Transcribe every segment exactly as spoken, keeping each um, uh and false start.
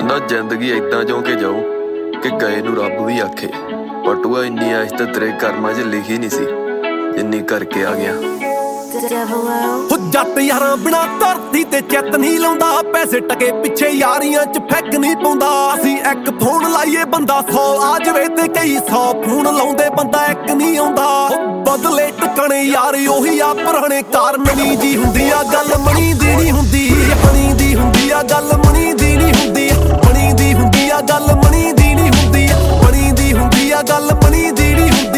ਕਹਿੰਦਾ ਜ਼ਿੰਦਗੀ ਏਦਾਂ ਜਿਉਂ ਕੇ ਜਾਊ ਕਿ ਗਏ ਨੂੰ ਰੱਬ ਵੀ ਆਖੇ। ਪਟੂਆ ਇੰਨੀ ਐਸ਼ ਤਾਂ ਤੇਰੇ ਕਰਮਾਂ 'ਚ ਲਿਖੀ ਨਹੀਂ ਸੀ ਜਿੰਨੀ ਕਰਕੇ ਆ ਗਿਆ। ਹੋ ਜੱਟ ਯਾਰਾਂ ਬਿਨਾ ਧਰਤੀ ਤੇ ਚਿੱਤ ਨਹੀਂ ਲਾਉਂਦਾ, ਪੈਸੇ ਟਕੇ ਪਿੱਛੇ ਯਾਰੀਆਂ 'ਚ ਫੈਕ ਨਹੀਂ ਪਾਉਂਦਾ। ਅਸੀਂ ਇੱਕ ਫੋਨ ਲਾਈਏ ਬੰਦਾ ਸੌ ਆ ਜਾਵੇ ਤੇ ਕਈ ਸੌ ਫੋਨ ਲਾਉਂਦੇ ਬੰਦਾ ਇੱਕ ਨਹੀਂ ਆਉਂਦਾ। ਬਦਲੇ ਟਿਕਣੇ ਯਾਰ ਉਹੀ ਆ ਪੁਰਾਣੇ ਕਾਰਨ ਨਹੀਂ ਜੀ ਹੁੰਦੀ ਆ ਗੱਲ ਮਣੀ ਦੀ ਨਹੀਂ ਹੁੰਦੀ। ਮਣੀ ਦੀ ਹੁੰਦੀ ਆ ਗੱਲ ਮਣੀ ਦੀ ਨਹੀਂ ਹੁੰਦੀ। ਮਣੀ ਦੀ ਹੁੰਦੀ ਆ ਗੱਲ ਮਣੀ ਦੀ ਨਹੀਂ ਹੁੰਦੀ। ਮਣੀ ਦੀ ਹੁੰਦੀ ਆ ਗੱਲ ਮਣੀ ਦੀ ਨਹੀਂ ਹੁੰਦੀ।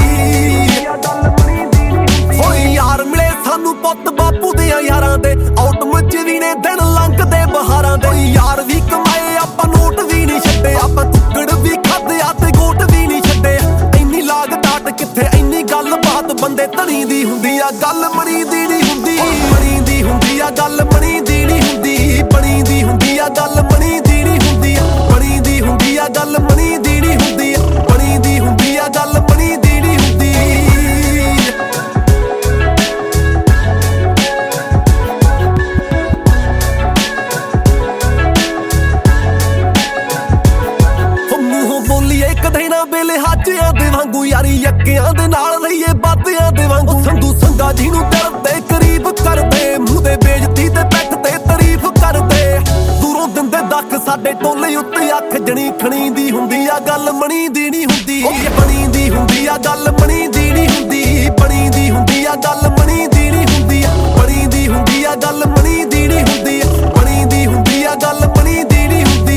ਹੋਏ ਯਾਰ ਮਿਲੇ ਸਾਨੂੰ ਪੁੱਤ ਬਾਪੂ ਦੇ ਯਾਰਾਂ ਦੇ, ਆਟਮ ਚ ਵੀ ਨੇ ਦਿਨ ਲੰਘਦੇ ਬਹਾਰਾਂ ਦੇ। ਯਾਰ ਵੀ ਕਮਾਏ ਆਪਾਂ ਨੋਟ ਵੀ ਨਹੀਂ ਛੱਡੇ, ਆਪਾਂ ਟੁੱਕੜ ਵੀ ਖਾਦੇ ਆ ਤੇ ਗੋਟ ਵੀ ਨਹੀਂ ਛੱਡੇ। ਇੰਨੀ ਲਾਗ ਡਾਟ ਕਿੱਥੇ ਇੰਨੀ ਗੱਲ ਬਾਤ ਬੰਦੇ ਧਣੀ ਦੀ ਹੁੰਦੀ ਆ ਗੱਲ ਮਣੀ ਦੀ ਨਹੀਂ ਹੁੰਦੀ। ਮਣੀ ਦੀ ਹੁੰਦੀ ਆ ਗੱਲ ਮਣੀ ਦੀ ਨਹੀਂ ਹੁੰਦੀ। ਬਣੀ ਦੀ ਹੁੰਦੀ ਆ ਗੱਲ ਮਣੀ ਦੀ ਨਹੀਂ ਹੁੰਦੀ। ਬਣੀ ਦੀ ਹੁੰਦੀ ਆ ਗੱਲ ਮਣੀ ਦੀ ਨਹੀਂ ਹੁੰਦੀ। ਬਣੀ ਦੀ ਹੁੰਦੀ ਆ ਗੱਲ ਮਣੀ ਦੀ ਨਹੀਂ ਹੁੰਦੀ। ਕਦੇ ਨਾ ਵੇਲੇ ਹਾਜਿਆਂ ਦੇ ਵਾਂਗੂ ਯਾਰੀ ਯੱਕਿਆਂ ਦੇ ਨਾਲ ਰਹੀਏ ਬਾਦਿਆਂ ਦੇ ਵਾਂਗੂ। ਸੰਧੂ ਸੰਗਾ ਜਿਹਨੂੰ ਦਿਲ ਦੇ ਕਰੀਬ ਕਰਦੇ, ਮੂੰਹ ਦੇ ਬੇਇੱਜ਼ਤੀ ਤੇ ਪਿੱਠ ਤੇ ਤਾਰੀਫ ਕਰਦੇ। ਦੂਰੋਂ ਦਿੰਦੇ ਦੱਖ ਸਾਡੇ ਟੋਲੇ ਉੱਤੇ ਅੱਖ ਜਣੀ ਖਣੀ ਦੀ ਹੁੰਦੀ ਆ ਗੱਲ ਮਣੀ ਦੀ ਨਹੀਂ ਹੁੰਦੀ। ਬਣੀ ਦੀ ਹੁੰਦੀ ਆ ਗੱਲ ਮਣੀ ਦੀ ਨਹੀਂ ਹੁੰਦੀ। ਬਣੀ ਦੀ ਹੁੰਦੀ ਆ ਗੱਲ ਮਣੀ ਦੀ ਨਹੀਂ ਹੁੰਦੀ। ਬਣੀ ਦੀ ਹੁੰਦੀ ਆ ਗੱਲ ਮਣੀ ਦੀ ਨਹੀਂ ਹੁੰਦੀ। ਬਣੀ ਦੀ ਹੁੰਦੀ ਆ ਗੱਲ ਮਣੀ ਦੀ ਨਹੀਂ ਹੁੰਦੀ।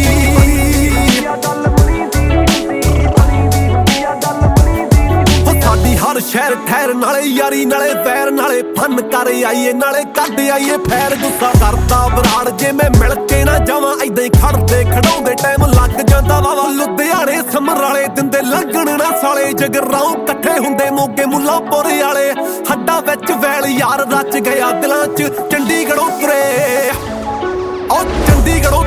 ਸਾਡੀ ਹਰ ਸ਼ਹਿਰ ਠਹਿਰ ਨਾਲੇ ਯਾਰੀ ਨਾਲੇ ਪੈਰ ਨਾਲੇ ਫਨ ਕਰ ਆਈਏ ਨਾਲੇ ਕੱਢ ਆਈਏ ਫੈਰ। ਗੁੱਸਾ ਕਰਦਾ ਬਰਾੜ ਜੇ ਮੈਂ ਮਿਲ ਕੇ ਨਾ ਜਾਵਾਂ, ਏਦਾਂ ਹੀ ਖੜਦੇ ਖੜਾਉਂਦੇ ਟਾਈਮ ਲੱਗ ਜਾਂਦਾ ਵਾਵਾ। ਲੁਧਿਆਣੇ ਸਮਰਾਲੇ ਦਿੰਦੇ ਲੰਘਣ ਨਾ ਸਾਲੇ, ਜਗਰਾਉਂ ਇਕੱਠੇ ਹੁੰਦੇ ਮੋਗੇ ਮੁੱਲਾਂਪੁਰ ਵਾਲੇ। ਹੱਡਾਂ ਵਿੱਚ ਵੈਲ ਯਾਰ ਰਚ ਗਿਆ ਦਿਲਾਂ 'ਚ ਚੰਡੀਗੜ੍ਹੋਂ ਤੁਰੇ। ਉਹ ਚੰਡੀਗੜ੍ਹੋਂ